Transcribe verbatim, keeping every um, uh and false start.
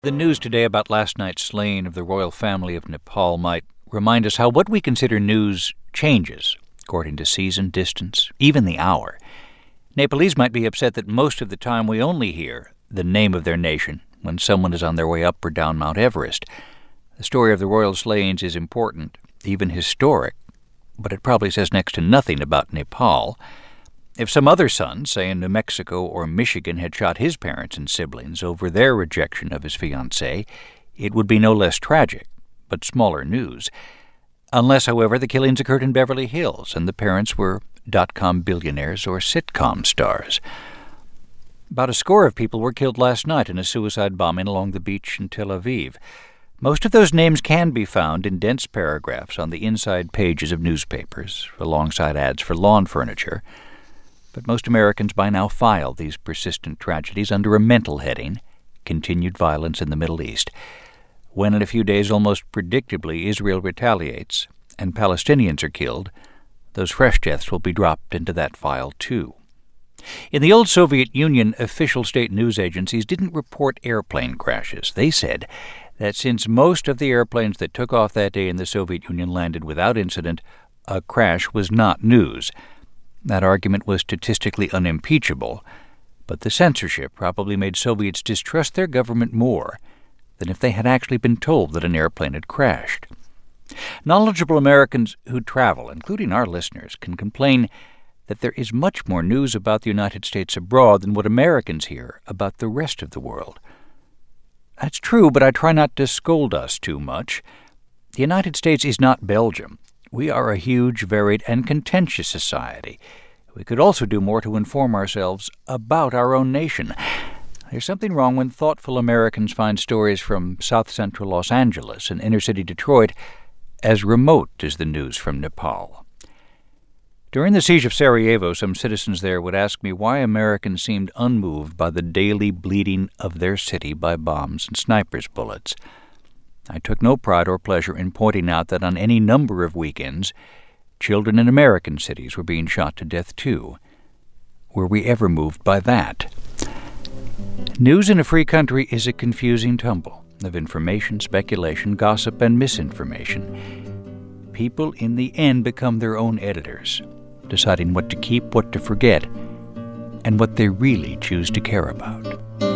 The news today about last night's slaying of the royal family of Nepal might remind us how what we consider news changes according to season, distance, even the hour. Nepalese might be upset that most of the time we only hear the name of their nation when someone is on their way up or down Mount Everest. The story of the royal slayings is important, even historic, but it probably says next to nothing about Nepal. If some other son, say in New Mexico or Michigan, had shot his parents and siblings over their rejection of his fiancée, it would be no less tragic, but smaller news. Unless, however, the killings occurred in Beverly Hills and the parents were dot-com billionaires or sitcom stars. About a score of people were killed last night in a suicide bombing along the beach in Tel Aviv. Most of those names can be found in dense paragraphs on the inside pages of newspapers, alongside ads for lawn furniture. But most Americans by now file these persistent tragedies under a mental heading, continued violence in the Middle East. When in a few days, almost predictably, Israel retaliates and Palestinians are killed, those fresh deaths will be dropped into that file too. In the old Soviet Union, official state news agencies didn't report airplane crashes. They said that since most of the airplanes that took off that day in the Soviet Union landed without incident, a crash was not news. That argument was statistically unimpeachable, but the censorship probably made Soviets distrust their government more than if they had actually been told that an airplane had crashed. Knowledgeable Americans who travel, including our listeners, can complain that there is much more news about the United States abroad than what Americans hear about the rest of the world. That's true, but I try not to scold us too much. The United States is not Belgium. We are a huge, varied, and contentious society. We could also do more to inform ourselves about our own nation. There's something wrong when thoughtful Americans find stories from south-central Los Angeles and inner-city Detroit as remote as the news from Nepal. During the siege of Sarajevo, some citizens there would ask me why Americans seemed unmoved by the daily bleeding of their city by bombs and snipers' bullets. I took no pride or pleasure in pointing out that on any number of weekends, children in American cities were being shot to death too. Were we ever moved by that? News in a free country is a confusing tumble of information, speculation, gossip, and misinformation. People in the end become their own editors, deciding what to keep, what to forget, and what they really choose to care about.